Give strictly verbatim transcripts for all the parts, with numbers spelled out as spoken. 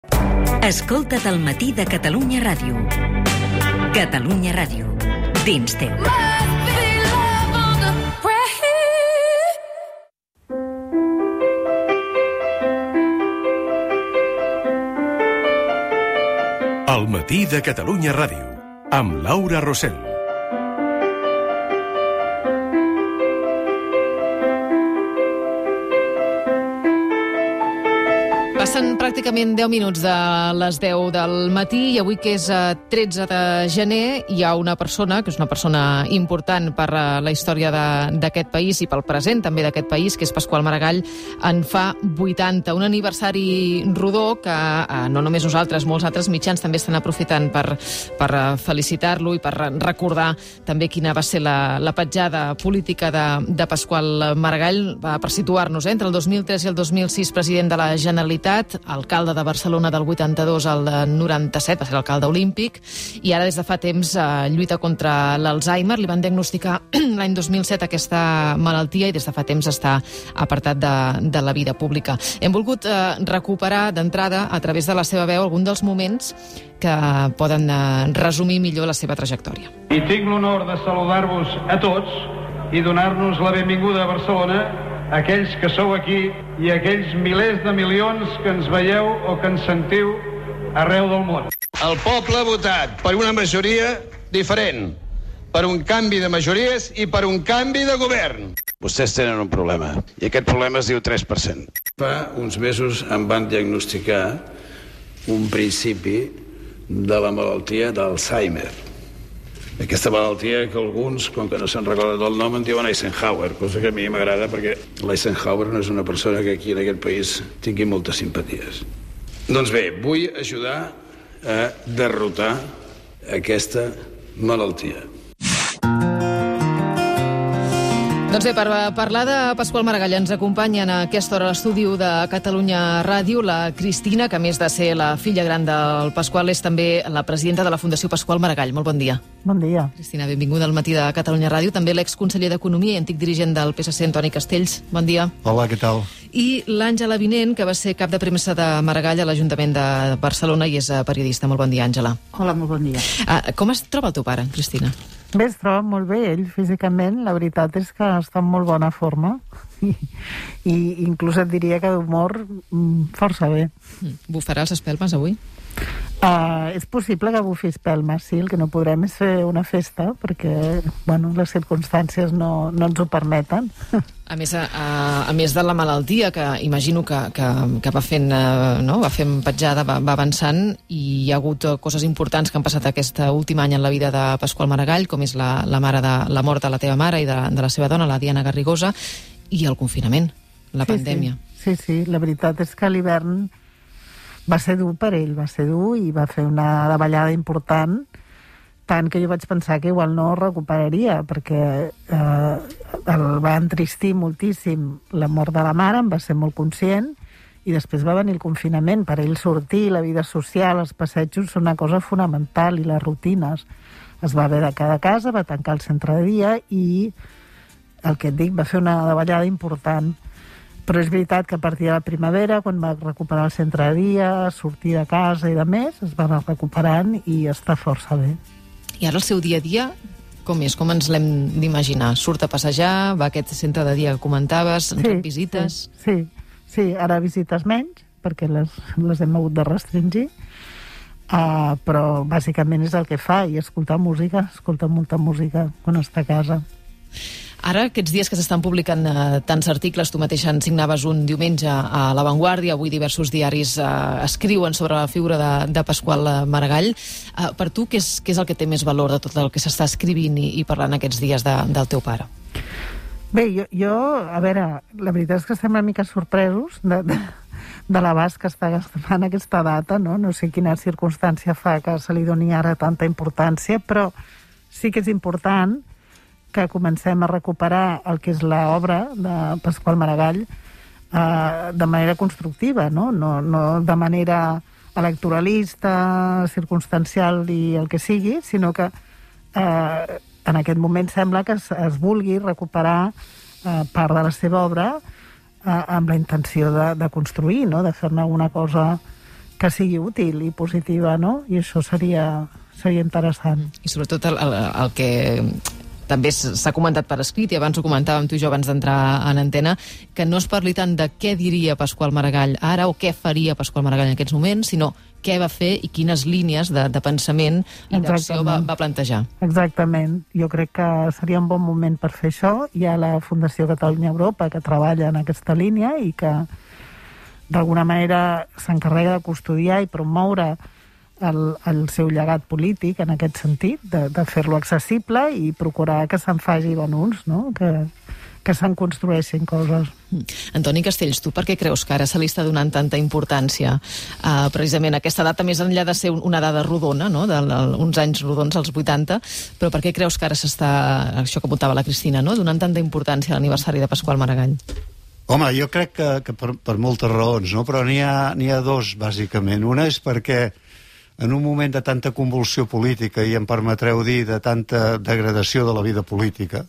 Escolta't al matí de Catalunya Ràdio. Catalunya Ràdio, dins teu. El matí de Catalunya Ràdio, amb Laura Rosell. Passen pràcticament deu minuts de les deu del matí i avui, que és tretze de gener, hi ha una persona, que és una persona important per la història d'aquest país i pel present també d'aquest país, que és Pasqual Maragall. En fa vuitanta, un aniversari rodó que no només nosaltres, molts altres mitjans també estan aprofitant per, per felicitar-lo i per recordar també quina va ser la, la petjada política de, de Pasqual Maragall, per situar-nos, eh? Entre el dos mil tres i el dos mil sis, president de la Generalitat, alcalde de Barcelona del vuitanta-dos al noranta-set, va ser l'alcalde olímpic, i ara des de fa temps eh, lluita contra l'Alzheimer. Li van diagnosticar l'any dos mil set aquesta malaltia i des de fa temps està apartat de, de la vida pública. Hem volgut eh, recuperar d'entrada, a través de la seva veu, algun dels moments que poden eh, resumir millor la seva trajectòria. I tinc l'honor de saludar-vos a tots i donar-nos la benvinguda a Barcelona, aquells que sou aquí i aquells milers de milions que ens veieu o que ens sentiu arreu del món. El poble ha votat per una majoria diferent, per un canvi de majories i per un canvi de govern. Vostès tenen un problema, i aquest problema es diu tres per cent. Fa uns mesos em van diagnosticar un principi de la malaltia d'Alzheimer. Aquesta malaltia que alguns, com que no se'n recorden del nom, en diuen Eisenhower, cosa que a mi m'agrada perquè l'Eisenhower no és una persona que aquí en aquest país tingui moltes simpaties. Doncs bé, vull ajudar a derrotar aquesta malaltia. Doncs bé, per parlar de Pasqual Maragall ens acompanya en aquesta hora a l'estudi de Catalunya Ràdio la Cristina, que a més de ser la filla gran del Pasqual és també la presidenta de la Fundació Pasqual Maragall. Molt bon dia. Bon dia. Cristina, benvinguda al matí de Catalunya Ràdio. També l'exconseller d'Economia i antic dirigent del P S C, Antoni Castells. Bon dia. Hola, què tal? I l'Àngela Vinent, que va ser cap de premsa de Maragall a l'Ajuntament de Barcelona i és periodista. Molt bon dia, Àngela. Hola, molt bon dia. Ah, com es troba el teu pare, Cristina? Bé, es troba molt bé, ell físicament. La veritat és que està en molt bona forma i, i inclús et diria que d'humor força bé. Bufarà els espelmes avui? Uh, és possible que bufi espelmes, sí. El que no podrem és fer una festa perquè, bueno, les circumstàncies no, no ens ho permeten. A més, a, a més de la malaltia, que imagino que, que, que va fent, no? va fent petjada, va, va avançant, i hi ha hagut coses importants que han passat aquest últim any en la vida de Pasqual Maragall, com és la, la, mare de, la mort de la teva mare i de, de la seva dona, la Diana Garrigosa, i el confinament, la sí, pandèmia. Sí, sí, sí, la veritat és que l'hivern va ser dur per ell, va ser dur i va fer una davallada important, tant que jo vaig pensar que igual no recuperaria, perquè eh, el va entristir moltíssim la mort de la mare, em va ser molt conscient, i després va venir el confinament. Per ell sortir, la vida social, els passejos són una cosa fonamental, i les rutines. Es va haver de quedar a casa, va tancar el centre de dia i, el que et dic, va fer una davallada important. Però és veritat que a partir de la primavera, quan va recuperar el centre de dia, sortir de casa i de més, es va anar recuperant i està força bé. I ara el seu dia a dia, com és? Com ens l'hem d'imaginar? Surt a passejar? Va a aquest centre de dia que comentaves? Ens sí, visites? Sí, sí, sí, ara visites menys, perquè les, les hem hagut de restringir, uh, però bàsicament és el que fa, i escoltar música, escolta molta música quan està a casa. Ara, aquests dies que s'estan publicant eh, tants articles, tu mateix en signaves un diumenge a La Vanguardia, avui diversos diaris eh, escriuen sobre la figura de, de Pasqual Maragall. Eh, per tu, què és, què és el que té més valor de tot el que s'està escrivint i, i parlant aquests dies de, del teu pare? Bé, jo, jo, a veure, la veritat és que estem una mica sorpresos de, de, de l'abast que està agafant aquesta data, no? No sé quina circumstància fa que se li doni ara tanta importància, però sí que és important que comencem a recuperar el que és l'obra de Pasqual Maragall eh, de manera constructiva, no? No, no de manera electoralista, circumstancial i el que sigui, sinó que eh, en aquest moment sembla que es, es vulgui recuperar eh, part de la seva obra eh, amb la intenció de, de construir, no? De fer-ne alguna cosa que sigui útil i positiva, no? I això seria, seria interessant. I sobretot el, el, el que també s'ha comentat per escrit, i abans ho comentàvem tu i jo abans d'entrar en antena, que no es parli tant de què diria Pasqual Maragall ara o què faria Pasqual Maragall en aquests moments, sinó què va fer i quines línies de, de pensament i d'acció va, va plantejar. Exactament. Jo crec que seria un bon moment per fer això. Hi ha la Fundació Catalunya Europa que treballa en aquesta línia i que d'alguna manera s'encarrega de custodiar i promoure el, el seu llegat polític en aquest sentit, de, de fer-lo accessible i procurar que se'n faci bon ús, no? que, que se'n construeixin coses. Antoni Castells, tu per què creus que ara se li està donant tanta importància uh, precisament a aquesta data, més enllà de ser una dada rodona, no? d'uns anys rodons, als vuitanta, però per què creus que ara s'està, això que apuntava la Cristina, no? donant tanta importància a l'aniversari de Pasqual Maragall? Home, jo crec que, que per, per moltes raons, no? Però n'hi ha, n'hi ha dos, bàsicament. Una és perquè en un moment de tanta convulsió política, i em permetreu dir de tanta degradació de la vida política,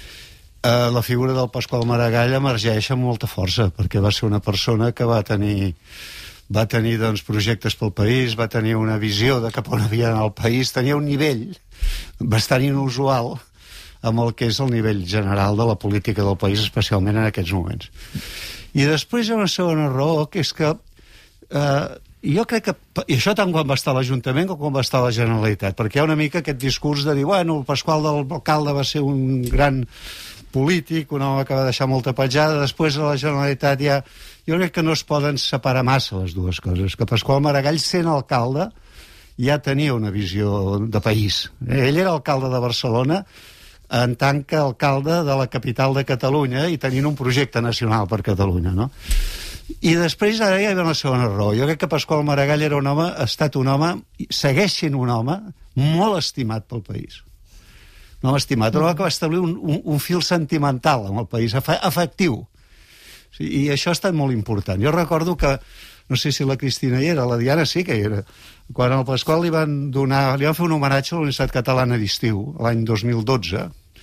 eh, la figura del Pasqual Maragall emergeix amb molta força, perquè va ser una persona que va tenir, va tenir doncs, projectes pel país, va tenir una visió de cap on havia d'anar el país, tenia un nivell bastant inusual amb el que és el nivell general de la política del país, especialment en aquests moments. I després hi ha una segona raó, que és que eh, jo crec que, i això tant quan va estar a l'Ajuntament com quan va estar a la Generalitat, perquè hi ha una mica aquest discurs de dir, bueno, el Pasqual del alcalde va ser un gran polític, un home que va deixar molta petjada, després a la Generalitat ja... Jo crec que no es poden separar massa les dues coses, que Pasqual Maragall, sent alcalde, ja tenia una visió de país. Ell era alcalde de Barcelona en tant que alcalde de la capital de Catalunya i tenint un projecte nacional per Catalunya, no? I després ara hi ha una segona raó. Jo crec que Pasqual Maragall era un home, ha estat un home, segueix sent un home molt estimat pel país. Un home estimat, un home que va establir un, un, un fil sentimental amb el país, afectiu. Sí, i això ha estat molt important. Jo recordo que, no sé si la Cristina hi era, la Diana sí que hi era, quan al Pasqual li van donar, li van fer un homenatge a la Universitat Catalana d'Estiu, l'any dos mil dotze,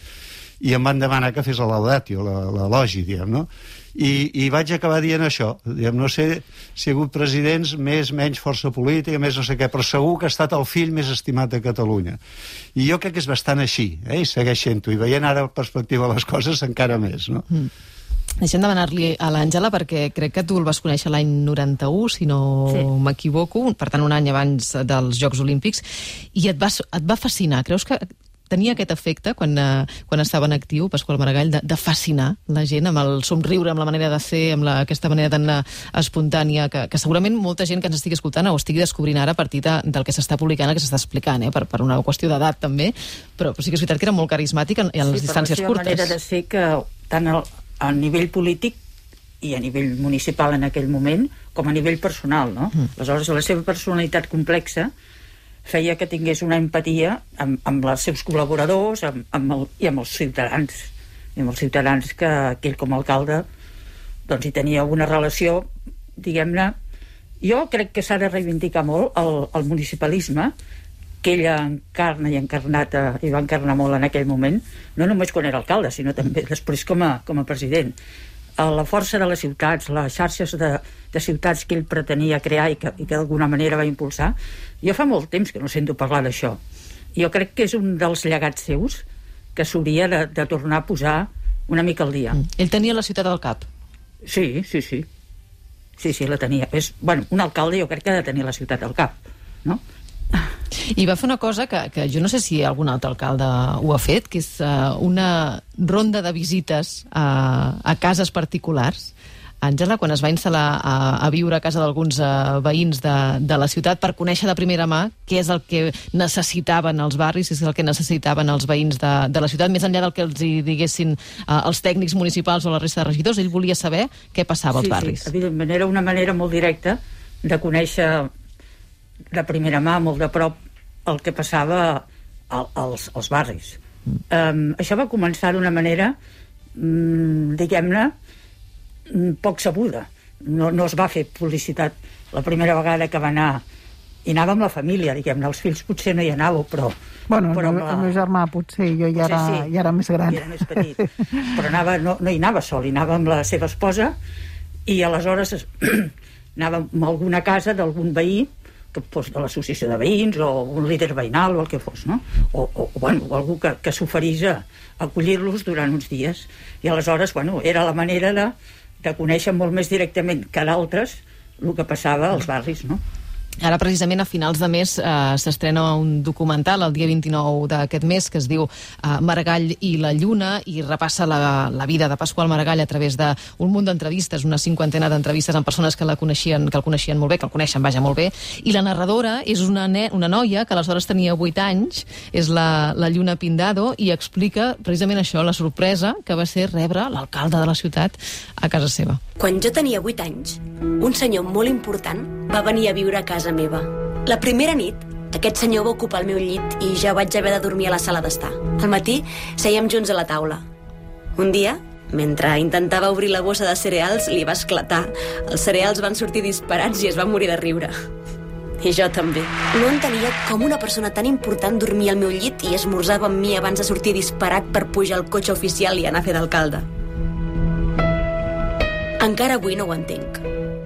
i em van demanar que fes la laudatio, l'elogi, diguem, no? I, i vaig acabar dient això, diguem, no sé si hi ha hagut presidents més, menys força política, més no sé què, però segur que ha estat el fill més estimat de Catalunya. I jo crec que és bastant així, eh? I segueix sent-ho, i veient ara perspectiva les coses encara més, no? Mm. Deixem demanar-li a l'Àngela, perquè crec que tu el vas conèixer l'any noranta-u, si no sí. m'equivoco, per tant un any abans dels Jocs Olímpics, i et va, et va fascinar. Creus que tenia aquest efecte quan, uh, quan estava en actiu Pasqual Maragall de, de fascinar la gent amb el somriure, amb la manera de ser, amb la, aquesta manera tan uh, espontània que, que segurament molta gent que ens estigui escoltant o estigui descobrint ara a partir de, del que s'està publicant, el que s'està explicant, eh? per, per una qüestió d'edat també, però, però sí que és veritat que era molt carismàtic en, en les sí, distàncies curtes. Sí, per la seva manera de ser que tant el, a nivell polític i a nivell municipal en aquell moment com a nivell personal, no? Mm. Aleshores, la seva personalitat complexa feia que tingués una empatia amb, amb els seus col·laboradors amb, amb el, i amb els ciutadans i amb els ciutadans que, que ell com a alcalde doncs hi tenia una relació, diguem-ne, jo crec que s'ha de reivindicar molt el, el municipalisme que ella encarna i encarnat i va encarnar molt en aquell moment, no només quan era alcalde, sinó també després com a, com a president. La força de les ciutats, les xarxes de, de ciutats que ell pretenia crear i que, i que d'alguna manera va impulsar. Jo fa molt temps que no sento parlar d'això. Jo crec que és un dels llegats seus que s'hauria de, de tornar a posar una mica al dia. Mm. Ell tenia la ciutat al cap? Sí, sí, sí. Sí, sí, la tenia. És, bueno, un alcalde jo crec que ha de tenir la ciutat al cap, no? I va fer una cosa que, que jo no sé si algun altre alcalde ho ha fet, que és uh, una ronda de visites a, a cases particulars. Àngela, quan es va instal·lar a, a viure a casa d'alguns uh, veïns de, de la ciutat per conèixer de primera mà què és el que necessitaven els barris, és el que necessitaven els veïns de, de la ciutat, més enllà del que els hi diguessin uh, els tècnics municipals o la resta de regidors, ell volia saber què passava als sí, barris. Sí, evidentment, era una manera molt directa de conèixer de primera mà, molt de prop, el que passava al, als, als barris. Mm. Um, això va començar d'una manera, um, diguem-ne, poc sabuda. No, no es va fer publicitat la primera vegada que va anar. I anava amb la família, diguem-ne. Els fills potser no hi anàveu, però... Bueno, però el, la... el meu germà potser, jo ja era, sí, ja era més gran. Ja era més petit. Però anava, no, no hi anava sol, hi anava amb la seva esposa, i aleshores anava a alguna casa d'algun veí, que fos de l'associació de veïns o un líder veïnal o el que fos, no? O, o, bueno, o algú que, que s'oferís a acollir-los durant uns dies. I aleshores, bueno, era la manera de, de conèixer molt més directament que d'altres el que passava als barris, no? Ara, precisament, a finals de mes eh, s'estrena un documental el dia vint-i-nou d'aquest mes que es diu eh, Maragall i la Lluna i repassa la, la vida de Pasqual Maragall a través d'un munt d'entrevistes, una cinquantena d'entrevistes amb persones que, la coneixien, que el coneixien molt bé, que el coneixen, vaja, molt bé. I la narradora és una, ne una noia que aleshores tenia vuit anys, és la, la Lluna Pindado, i explica precisament això, la sorpresa que va ser rebre l'alcalde de la ciutat a casa seva. Quan jo tenia vuit anys, un senyor molt important va venir a viure a casa meva. La primera nit, aquest senyor va ocupar el meu llit i ja vaig haver de dormir a la sala d'estar. Al matí, sèiem junts a la taula. Un dia, mentre intentava obrir la bossa de cereals, li va esclatar. Els cereals van sortir disparats i es va morir de riure. I jo també. No entenia com una persona tan important dormia al meu llit i esmorzava amb mi abans de sortir disparat per pujar al cotxe oficial i anar a fer d'alcalde. Encara avui no ho entenc.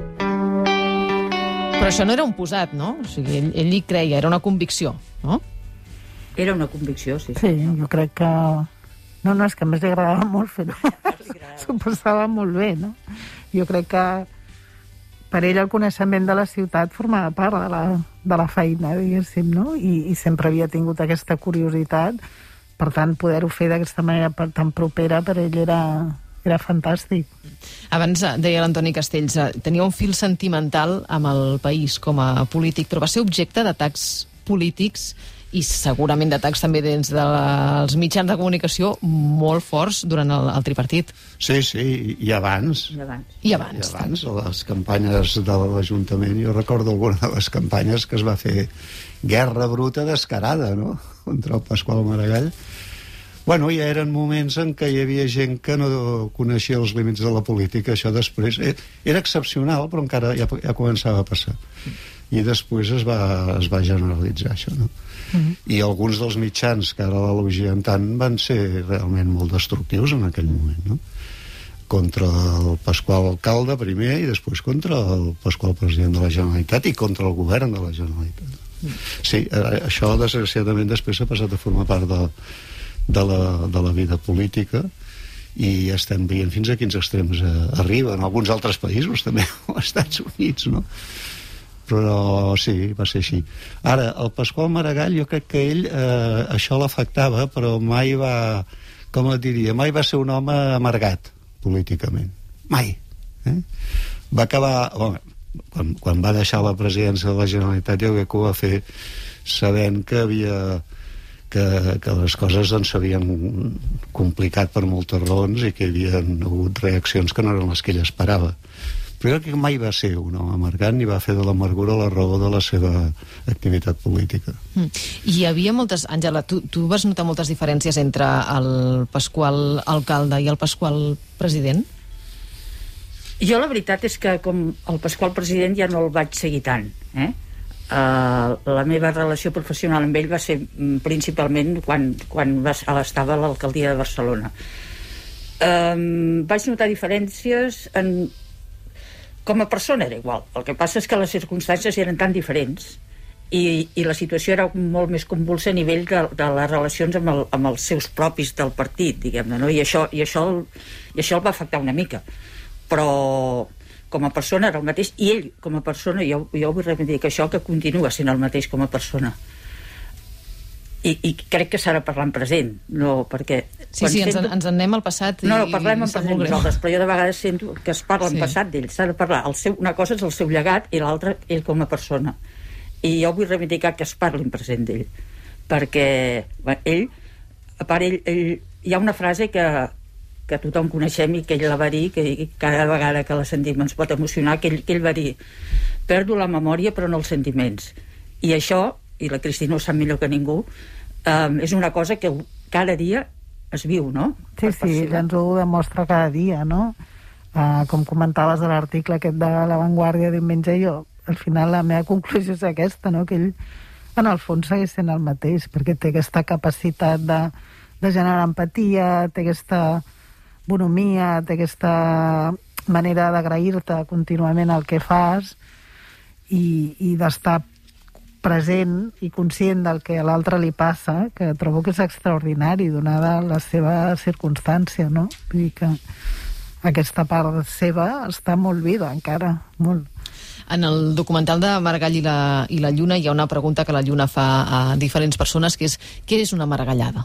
Però això no era un posat, no? O sigui, ell, ell hi creia, era una convicció, no? Era una convicció, sí. Sí, jo crec que... No, no, és que a més li agradava molt fer-ho. S'ho passava molt bé, no? Jo crec que per ell el coneixement de la ciutat formava part de la, de la feina, diguéssim, no? I, I sempre havia tingut aquesta curiositat. Per tant, poder-ho fer d'aquesta manera tan propera per ell era... Era fantàstic. Abans deia l'Antoni Castells, tenia un fil sentimental amb el país com a polític, però va ser objecte d'atacs polítics i segurament d'atacs també dins dels mitjans de comunicació molt forts durant el, el tripartit. Sí, sí, i abans. I abans. I abans. I abans, a les campanyes de l'Ajuntament. Jo recordo alguna de les campanyes que es va fer guerra bruta descarada, no?, contra el Pasqual Maragall. Bueno, ja eren moments en què hi havia gent que no coneixia els límits de la política. Això després era excepcional, però encara ja, ja començava a passar. I després es va, es va generalitzar això, no? Uh-huh. I alguns dels mitjans que ara l'elogien tant van ser realment molt destructius en aquell moment, no? Contra el Pasqual alcalde primer i després contra el Pasqual president de la Generalitat i contra el govern de la Generalitat. Uh-huh. Sí, això desgraciadament després s'ha passat a formar part de De la, de la vida política i estem veient fins a quins extrems eh, arriba en alguns altres països també, als Estats Units, no? Però sí, va ser així. Ara, el Pasqual Maragall, jo crec que ell eh, això l'afectava, però mai va, com et diria, mai va ser un home amargat políticament, mai, eh? Va acabar, bueno, quan, quan va deixar la presidència de la Generalitat, jo crec que ho va fer sabent que havia Que, que les coses ens s'havien complicat per moltes raons i que hi havia hagut reaccions que no eren les que ell esperava. Però jo crec que mai va ser un home amargat ni va fer de l'amargura la raó de la seva activitat política. Mm. I hi havia moltes... Àngela, tu, tu vas notar moltes diferències entre el Pasqual alcalde i el Pasqual president? Jo la veritat és que com el Pasqual president ja no el vaig seguir tant, eh? Uh, la meva relació professional amb ell va ser mm, principalment quan, quan va, estava a l'alcaldia de Barcelona. Um, vaig notar diferències en... com a persona era igual, el que passa és que les circumstàncies eren tan diferents i, i la situació era molt més convulsa a nivell de, de les relacions amb, el, amb els seus propis del partit, diguem-ne, no? I això, i, això el, i això el va afectar una mica, però com a persona era el mateix, i ell com a persona, jo, jo vull reivindicar això, que continua sent el mateix com a persona. I, i crec que s'ha de parlar en present, no, perquè... Sí, sí, ens, sento... ens en anem al passat i... No, no, parlem en present nosaltres, però jo de vegades sento que es parla en sí. passat d'ell, s'ha de parlar. El seu, una cosa és el seu llegat i l'altra ell com a persona. I jo vull reivindicar que es parli en present d'ell, perquè bueno, ell, a part ell, ell, hi ha una frase que que tothom coneixem i que ell la va dir, que cada vegada que la sentim ens pot emocionar, que ell, que ell va dir: perdo la memòria però no els sentiments. I això, i la Cristina ho sap millor que ningú, um, és una cosa que cada dia es viu, no? Sí, sí, ella ens ho demostra cada dia, no? Uh, com comentaves de l'article aquest de La Vanguardia diumenge, jo, al final la meva conclusió és aquesta, no? Que ell, en el fons, segueix sent el mateix, perquè té aquesta capacitat de, de generar empatia, té aquesta bonomia, té aquesta manera d'agrair-te contínuament el que fas i, i d'estar present i conscient del que a l'altre li passa, que trobo que és extraordinari, donada la seva circumstància, no? Vull dir que aquesta part seva està molt viva encara, molt. En el documental de Maragall i la, i la Lluna hi ha una pregunta que la Lluna fa a diferents persones, que és: què és una maragallada?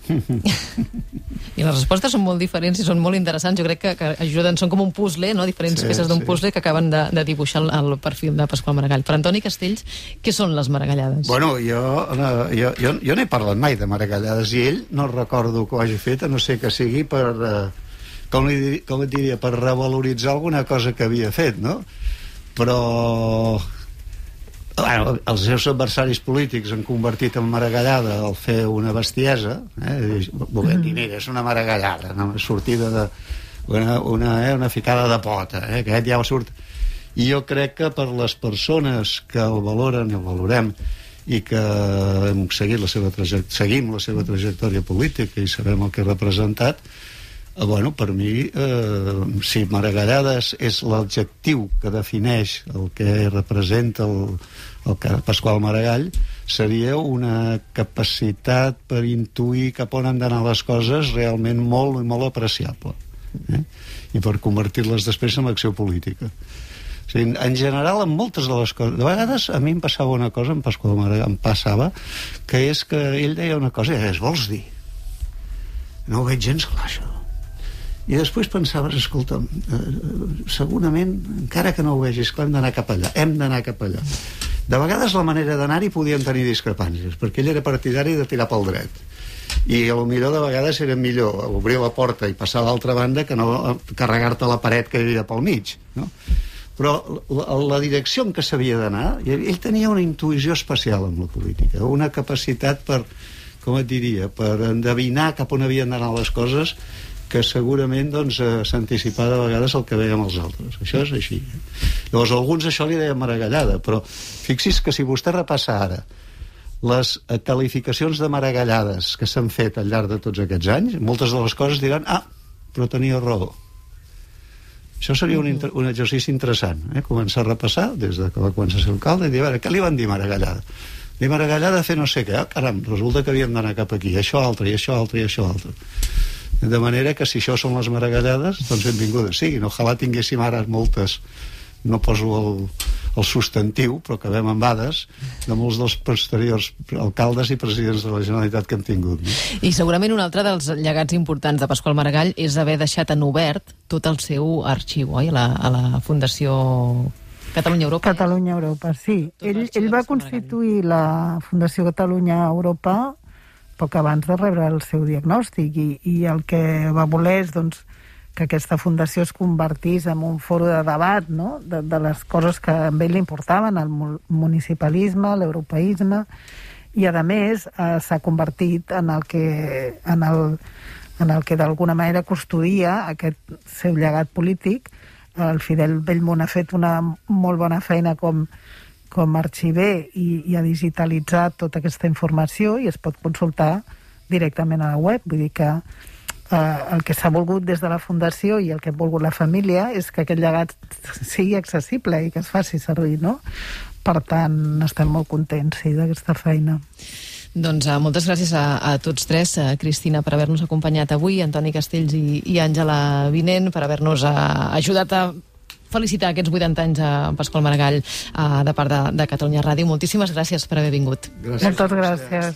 I les respostes són molt diferents i són molt interessants. Jo crec que, que ajuden, són com un puzzle, no? Diferents sí, peces d'un sí. puzzle que acaben de, de dibuixar el, el perfil de Pasqual Maragall. Per Antoni Castells, què són les maragallades? Bueno, jo, jo, jo, jo no he parlat mai de maragallades i ell no recordo que ho hagi fet, a no ser que sigui per, eh, com, li, com et diria, per revaloritzar alguna cosa que havia fet, no? Però bueno, els seus adversaris polítics han convertit en maragallada al fer una bestiesa, eh? Volent dir, mira, és una maragallada, una sortida de una, una, eh? una ficada de pota, eh? Aquest ja surt. I jo crec que per les persones que el valoren i el valorem i que hem seguit la seva trajectòria, seguim la seva trajectòria política i sabem el que ha representat, eh, bueno, per mi eh, si maragallades és l'adjectiu que defineix el que representa el el que Pasqual Maragall, seria una capacitat per intuir cap on han d'anar les coses realment molt i molt apreciable, eh? I per convertir-les després en acció política. O sigui, en general, en moltes de les coses, de vegades a mi em passava una cosa, en Pasqual Maragall em passava, que és que ell deia una cosa i deies, vols dir? No ho veig gens clar, això. I després pensaves, escolta'm, eh, segurament, encara que no ho vegis clar, hem d'anar cap allà, hem d'anar cap allà. De vegades la manera d'anar-hi podien tenir discrepàncies, perquè ell era partidari de tirar pel dret. I potser de vegades era millor obrir la porta i passar a l'altra banda que no carregar-te la paret que hi havia pel mig, no? Però la, la direcció en què s'havia d'anar, ell tenia una intuïció especial amb la política, una capacitat per, com et diria, per endevinar cap on havien d'anar les coses, que segurament doncs, s'anticipava de vegades el que veiem els altres. Això és així. Llavors, alguns això li deien maragallada, però fixi's que si vostè repassa ara les qualificacions de maragallades que s'han fet al llarg de tots aquests anys, moltes de les coses diran, ah, però tenia raó. Això seria un, un exercici interessant, eh? Començar a repassar des de que va començar a ser alcalde i dir, a veure, què li van dir maragallada? Dir maragallada a fer no sé què, ah, caram, resulta que havíem d'anar cap aquí, això altre, i això altre, i això altre. De manera que si això són les maragallades, doncs benvingudes siguin. Ojalà tinguéssim ara moltes, no poso el, el substantiu, però que acabem amb dades de molts dels posteriors alcaldes i presidents de la Generalitat que hem tingut. No? I segurament un altre dels llegats importants de Pasqual Maragall és haver deixat en obert tot el seu arxiu, oi? A la, a la Fundació Catalunya-Europa. Catalunya-Europa, sí. Ell, ell va constituir la Fundació Catalunya-Europa poc abans de rebre el seu diagnòstic i, i el que va voler és doncs, que aquesta fundació es convertís en un foro de debat, no? de, de les coses que a ell li importaven, el municipalisme, l'europeisme, i a més eh, s'ha convertit en el que, en el, en el que d'alguna manera custodia aquest seu llegat polític. El Fidel Bellmunt ha fet una molt bona feina com com a arxiver i, i ha digitalitzat tota aquesta informació i es pot consultar directament a la web. Vull dir que eh, el que s'ha volgut des de la Fundació i el que ha volgut la família és que aquest llegat sigui accessible i que es faci servir, no? Per tant, estem molt contents, sí, d'aquesta feina. Doncs uh, moltes gràcies a, a tots tres, uh, Cristina, per haver-nos acompanyat avui, Antoni Castells i, i Àngela Vinent, per haver-nos uh, ajudat a felicitar aquests vuitanta anys a Pasqual Maragall uh, de part de, de Catalunya Ràdio. Moltíssimes gràcies per haver vingut. Gràcies. Moltes gràcies.